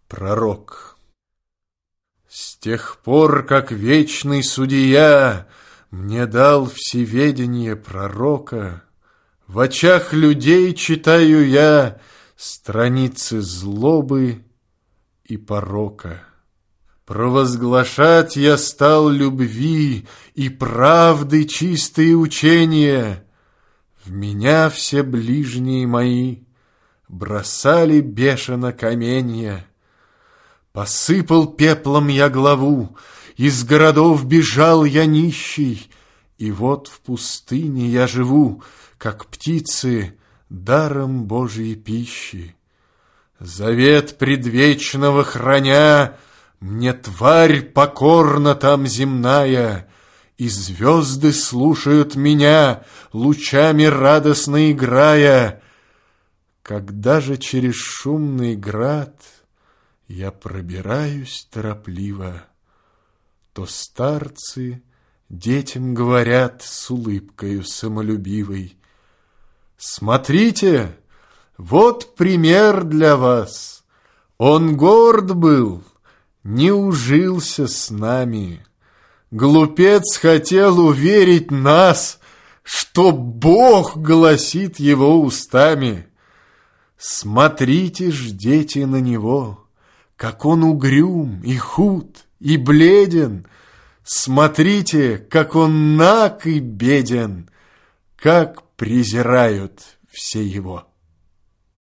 Пророк. С тех пор, как вечный судья мне дал всеведение пророка, в очах людей читаю я страницы злобы и порока. Провозглашать я стал любви и правды чистые учения. В меня все ближние мои бросали бешено каменья. Посыпал пеплом я главу, из городов бежал я нищий, и вот в пустыне я живу, как птицы, даром Божьей пищи. Завет предвечного храня, мне тварь покорна там земная, и звезды слушают меня, лучами радостно играя. Когда же через шумный град я пробираюсь торопливо, то старцы детям говорят с улыбкою самолюбивой: смотрите, вот пример для вас. Он горд был, не ужился с нами. Глупец хотел уверить нас, что Бог гласит его устами. Смотрите ж, дети, на него, как он угрюм и худ и бледен. Смотрите, как он наг и беден, как презирают все его.